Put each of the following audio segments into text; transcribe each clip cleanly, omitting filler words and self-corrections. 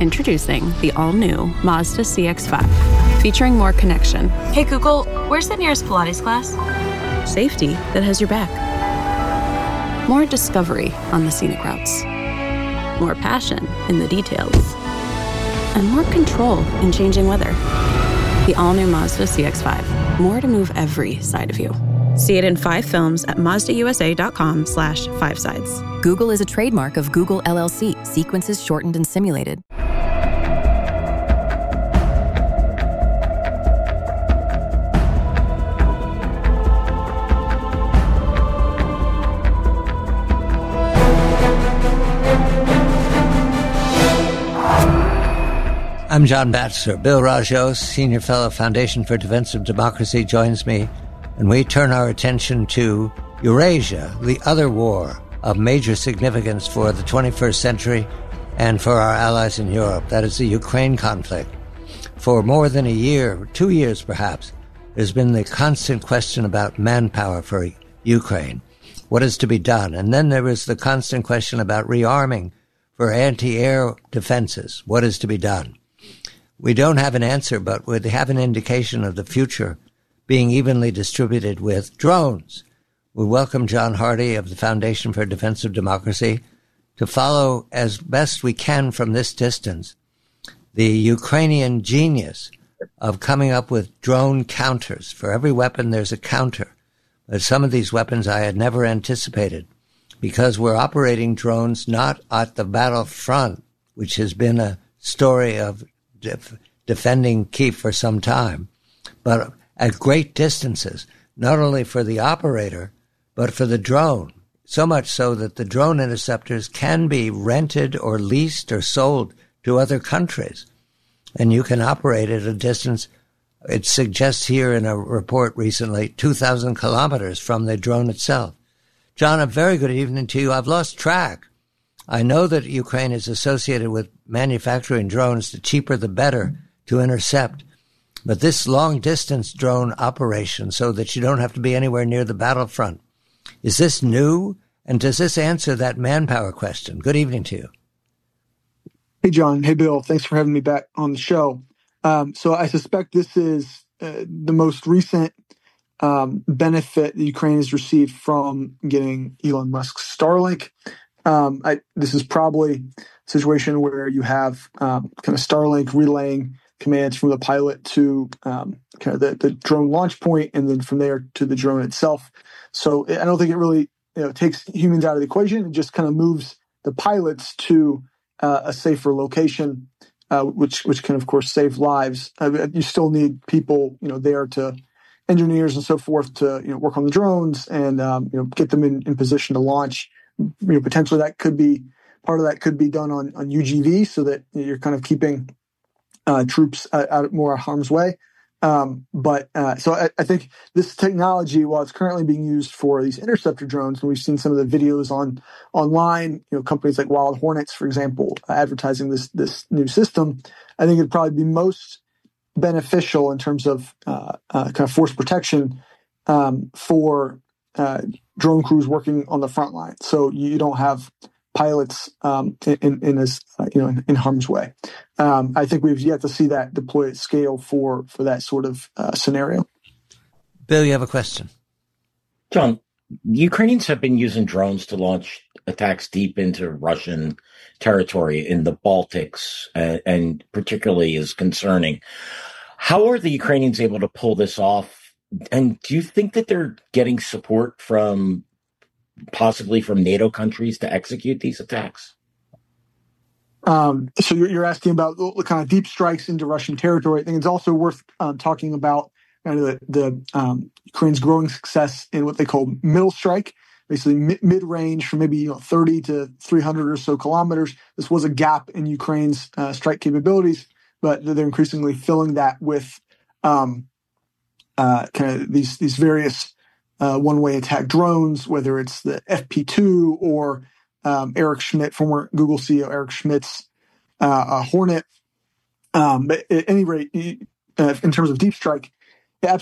Introducing the all-new Mazda CX-5, featuring more connection. Hey Google, where's the nearest Pilates class? Safety that has your back. More discovery on the scenic routes. More passion in the details. And more control in changing weather. The all-new Mazda CX-5. More to move every side of you. See it in 5 films at mazdausa.com/5sides. Google is a trademark of Google LLC. Sequences shortened and simulated. I'm John Batchelor. Bill Rajos, Senior Fellow, Foundation for Defense of Democracy, joins me, and we turn our attention to Eurasia, the other war of major significance for the 21st century and for our allies in Europe. That is the Ukraine conflict. For more than a year, 2 years perhaps, there's been the constant question about manpower for Ukraine. What is to be done? And then there is the constant question about rearming for anti-air defenses. What is to be done? We don't have an answer, but we have an indication of the future being evenly distributed with drones. We welcome John Hardy of the Foundation for Defense of Democracy to follow as best we can from this distance the Ukrainian genius of coming up with drone counters. For every weapon, there's a counter. But some of these weapons I had never anticipated because we're operating drones not at the battlefront, which has been a story of defending Kyiv for some time, but at great distances, not only for the operator, but for the drone. So much so that the drone interceptors can be rented or leased or sold to other countries. And you can operate at a distance, it suggests here in a report recently, 2,000 kilometers from the drone itself. John, a very good evening to you. I've lost track. I know that Ukraine is associated with manufacturing drones, the cheaper the better to intercept. But this long-distance drone operation, so that you don't have to be anywhere near the battlefront, is this new? And does this answer that manpower question? Good evening to you. Hey, John. Hey, Bill. Thanks for having me back on the show. So I suspect this is the most recent benefit that Ukraine has received from getting Elon Musk's Starlink. This is probably a situation where you have kind of Starlink relaying commands from the pilot to kind of the drone launch point, and then from there to the drone itself. So I don't think it really takes humans out of the equation. It just kind of moves the pilots to a safer location, which can of course save lives. You still need people there to engineers and so forth to work on the drones and get them in position to launch. Potentially that could be part of that could be done on UGV so that you're kind of keeping troops out more harm's way. So I think this technology, while it's currently being used for these interceptor drones, and we've seen some of the videos online, companies like Wild Hornets, for example, advertising this new system, I think it'd probably be most beneficial in terms of kind of force protection for drone crews working on the front line, so you don't have pilots in harm's way. I think we've yet to see that deployed at scale for that sort of scenario. Bill, you have a question. John, Ukrainians have been using drones to launch attacks deep into Russian territory in the Baltics, and particularly is concerning. How are the Ukrainians able to pull this off? And do you think that they're getting support possibly from NATO countries to execute these attacks? So you're asking about the kind of deep strikes into Russian territory. I think it's also worth talking about kind of the Ukraine's growing success in what they call middle strike, basically mid-range from maybe 30 to 300 or so kilometers. This was a gap in Ukraine's strike capabilities, but they're increasingly filling that with kind of these various one-way attack drones, whether it's the FP2 or Eric Schmidt, former Google CEO Eric Schmidt's Hornet. But at any rate, in terms of deep strike,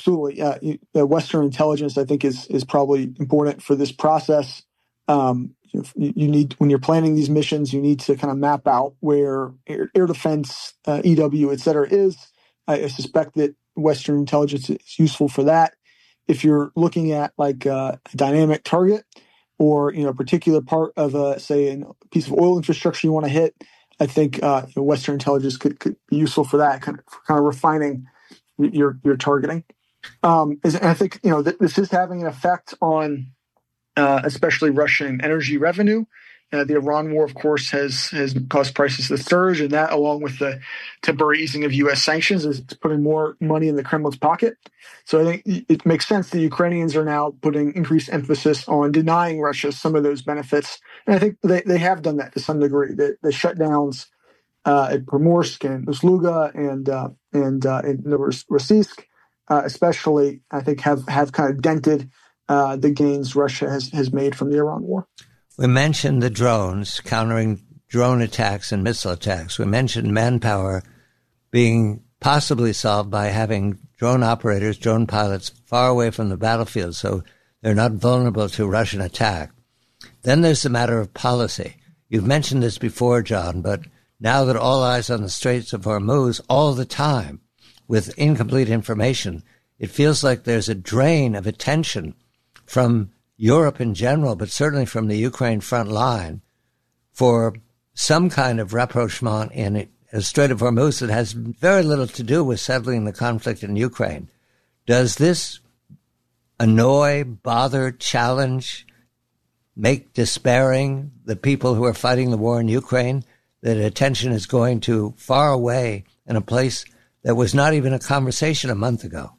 absolutely. Western intelligence, I think, is probably important for this process. you need, when you're planning these missions, you need to kind of map out where air defense, EW, et cetera, is. I suspect that Western intelligence is useful for that. If you're looking at like a dynamic target or a particular part of a piece of oil infrastructure you want to hit, I think Western intelligence could be useful for that, kind of refining your targeting. And I think this is having an effect on especially Russian energy revenue. The Iran war, of course, has caused prices to surge, and that, along with the temporary easing of U.S. sanctions, is putting more money in the Kremlin's pocket. So I think it makes sense that Ukrainians are now putting increased emphasis on denying Russia some of those benefits, and I think they have done that to some degree. The shutdowns at Primorsk and Usluga and Novorossiysk, especially, I think have kind of dented the gains Russia has made from the Iran war. We mentioned the drones, countering drone attacks and missile attacks. We mentioned manpower being possibly solved by having drone operators, drone pilots far away from the battlefield so they're not vulnerable to Russian attack. Then there's the matter of policy. You've mentioned this before, John, but now that all eyes on the Straits of Hormuz all the time with incomplete information, it feels like there's a drain of attention from Europe in general, but certainly from the Ukraine front line, for some kind of rapprochement in the Strait of Hormuz that has very little to do with settling the conflict in Ukraine. Does this annoy, bother, challenge, make despairing the people who are fighting the war in Ukraine, that attention is going to far away in a place that was not even a conversation a month ago?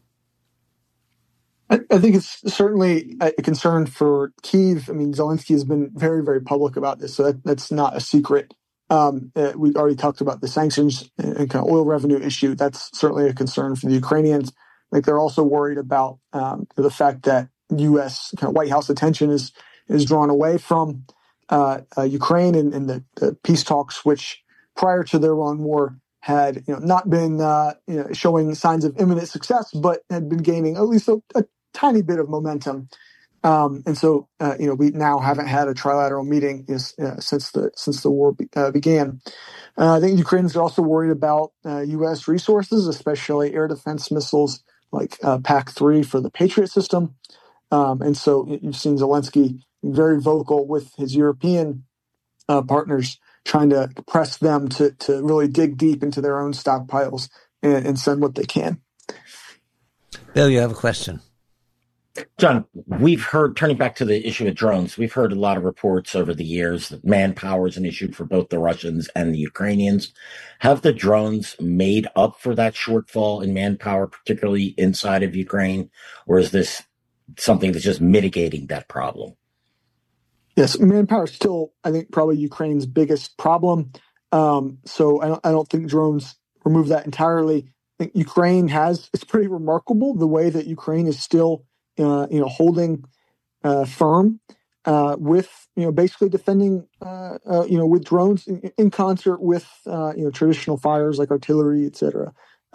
I think it's certainly a concern for Kyiv. I mean, Zelensky has been very, very public about this, so that's not a secret. We already talked about the sanctions and kind of oil revenue issue. That's certainly a concern for the Ukrainians. Like, they're also worried about the fact that U.S. kind of White House attention is drawn away from Ukraine and the peace talks, which prior to the Iran war had not been showing signs of imminent success, but had been gaining at least a tiny bit of momentum. And so we now haven't had a trilateral meeting since the war began. I think Ukrainians are also worried about U.S. resources, especially air defense missiles like PAC-3 for the Patriot system. And so you've seen Zelensky very vocal with his European partners, trying to press them to really dig deep into their own stockpiles and send what they can. Bill, you have a question. John, we've heard, turning back to the issue of drones, we've heard a lot of reports over the years that manpower is an issue for both the Russians and the Ukrainians. Have the drones made up for that shortfall in manpower, particularly inside of Ukraine? Or is this something that's just mitigating that problem? Yes, manpower is still, I think, probably Ukraine's biggest problem. So I don't think drones remove that entirely. I think Ukraine it's pretty remarkable the way that Ukraine is still holding firm with basically defending with drones in concert with traditional fires like artillery, etc.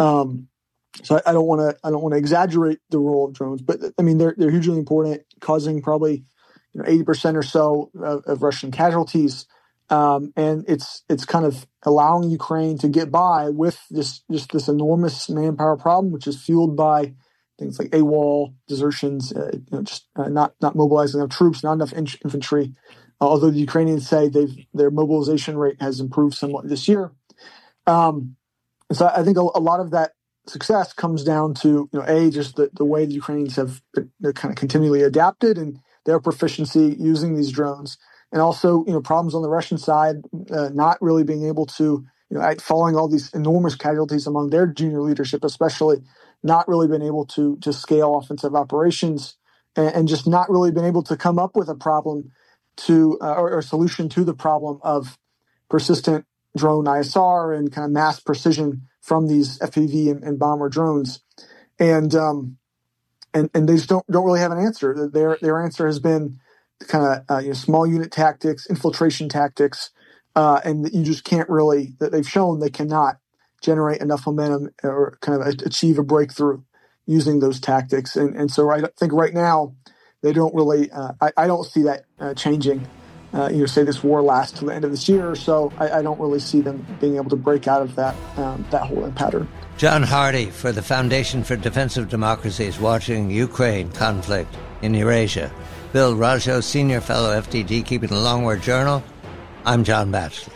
So I don't want to exaggerate the role of drones, but I mean they're hugely important, causing probably 80% or so of Russian casualties, and it's kind of allowing Ukraine to get by with this enormous manpower problem, which is fueled by things like AWOL, desertions, not mobilizing enough troops, not enough infantry. Although the Ukrainians say their mobilization rate has improved somewhat this year. So I think a lot of that success comes down to just the way the Ukrainians have kind of continually adapted and their proficiency using these drones, and also problems on the Russian side, not really being able to following all these enormous casualties among their junior leadership, especially. Not really been able to scale offensive operations, and just not really been able to come up with a problem or a solution to the problem of persistent drone ISR and kind of mass precision from these FPV and bomber drones, and they just don't really have an answer. Their answer has been kind of small unit tactics, infiltration tactics, and you just can't really. That they've shown they cannot generate enough momentum or kind of achieve a breakthrough using those tactics. And so I think right now they don't really, I don't see that changing say this war lasts till the end of this year or so, I don't really see them being able to break out of that holding pattern. John Hardy for the Foundation for Defensive Democracies watching Ukraine conflict in Eurasia. Bill Rajos, Senior Fellow, FDD, keeping the Long War Journal. I'm John Batchelor.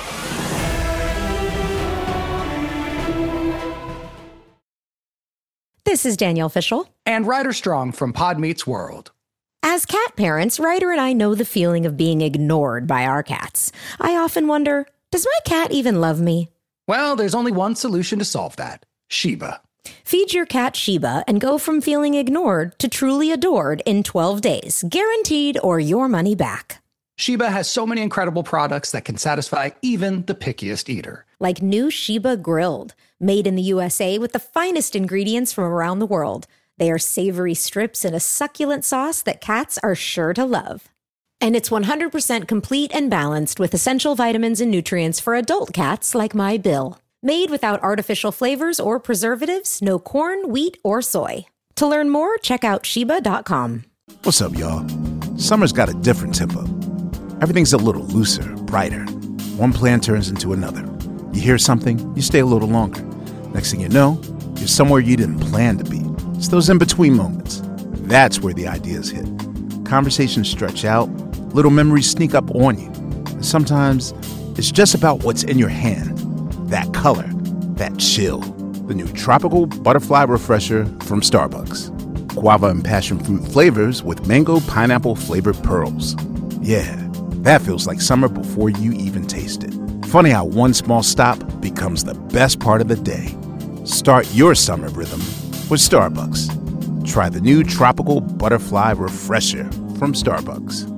This is Danielle Fishel. And Ryder Strong from Pod Meets World. As cat parents, Ryder and I know the feeling of being ignored by our cats. I often wonder, does my cat even love me? Well, there's only one solution to solve that. Sheba. Feed your cat Sheba and go from feeling ignored to truly adored in 12 days, guaranteed or your money back. Sheba has so many incredible products that can satisfy even the pickiest eater. Like new Sheba Grilled, made in the USA with the finest ingredients from around the world. They are savory strips in a succulent sauce that cats are sure to love. And it's 100% complete and balanced with essential vitamins and nutrients for adult cats like my Bill. Made without artificial flavors or preservatives, no corn, wheat, or soy. To learn more, check out Sheba.com. What's up, y'all? Summer's got a different tempo. Everything's a little looser, brighter. One plan turns into another. You hear something, you stay a little longer. Next thing you know, you're somewhere you didn't plan to be. It's those in-between moments. That's where the ideas hit. Conversations stretch out, little memories sneak up on you. And sometimes, it's just about what's in your hand. That color, that chill. The new Tropical Butterfly Refresher from Starbucks. Guava and passion fruit flavors with mango pineapple flavored pearls. Yeah, that feels like summer before you even taste it. Funny how one small stop becomes the best part of the day. Start your summer rhythm with Starbucks. Try the new Tropical Butterfly Refresher from Starbucks.